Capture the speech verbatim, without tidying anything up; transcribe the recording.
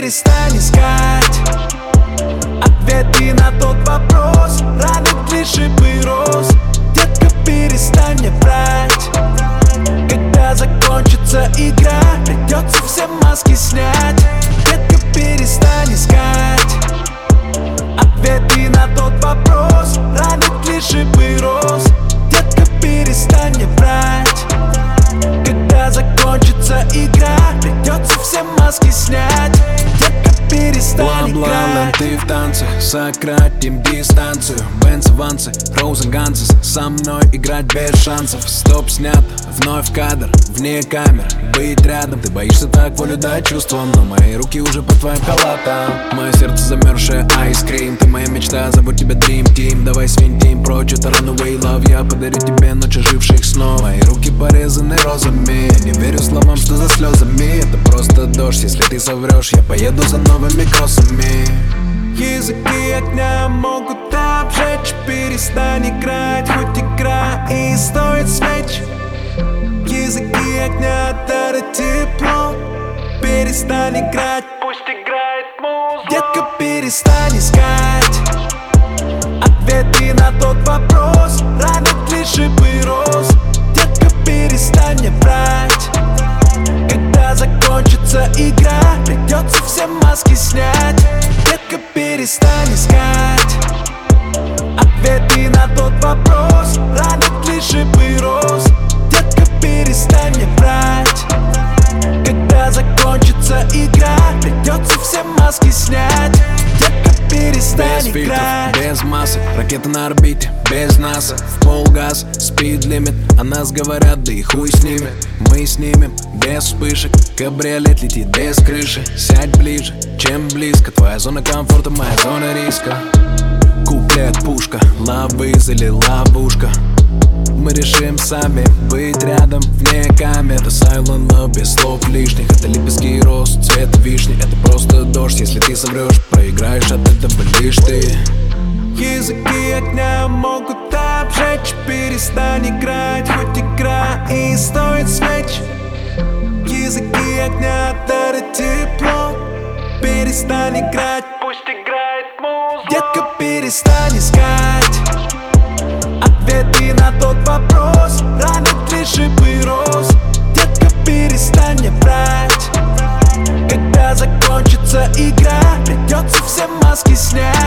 перестань искать ответы на тот вопрос, ранит лишь шипы роз. Детка, перестань мне врать. Когда закончится игра, придется все маски снять. Детка, перестань искать ответы на тот вопрос, ранит лишь шипы роз. Детка, перестань мне врать. Когда закончится игра, придется все маски снять. Детка, перестань играть. Ты в танце, сократим дистанцию. Бенц, Вансы, Роузен, Гансес. Со мной играть без шансов. Стоп, снят, вновь кадр, вне камер. Быть рядом, ты боишься так волю дать чувствам, но мои руки уже под твоим халатом. Мое сердце замерзшее айскрим. Ты моя мечта, забудь тебя Dream Team. Давай свинтим прочь, это runaway love. Я подарю тебе ночь оживших снов. Мои руки порезаны розами. Не верю словам, что за слезами. Это просто дождь, если ты соврешь, я поеду за новыми кроссами. Языки огня могут обжечь. Перестань играть, хоть игра и стоит свеч. Языки огня дарят тепло. Перестань играть, пусть играет музыка. Детка, перестань искать ответы на тот вопрос, ранит лишь шипы роз. Детка, перестань мне врать. Когда закончится игра, придется все маски снять. Детка, перестань искать ответы на тот вопрос, ранит лишь шипы роз. Детка, перестань мне врать. Когда закончится игра, придется все маски снять. Детка, перестань без играть. фильтров, без масок, ракета на орбите, без НАСА. В полгаз, спид-лимит, о нас говорят, да и хуй с ними. Мы снимем без вспышек, кабриолет летит без крыши. Сядь ближе, чем близко, твоя зона комфорта, моя зона риска. Куплет, пушка, лавы или ловушка. Мы решим сами быть рядом вне камер. Это silent love без слов лишних. Это лепестки роз, цвет вишни. Это просто дождь, если ты соврешь, проиграешь от этого лишь ты. Языки огня могут обжечь. Перестань играть, хоть игра и стоит свеч. Языки огня дарят тепло. Перестань играть, пусть играет музыка. Детка, перестань искать ответы на тот вопрос, ранит лишь шипы роз. Детка, перестань мне врать. Когда закончится игра, придется все маски снять.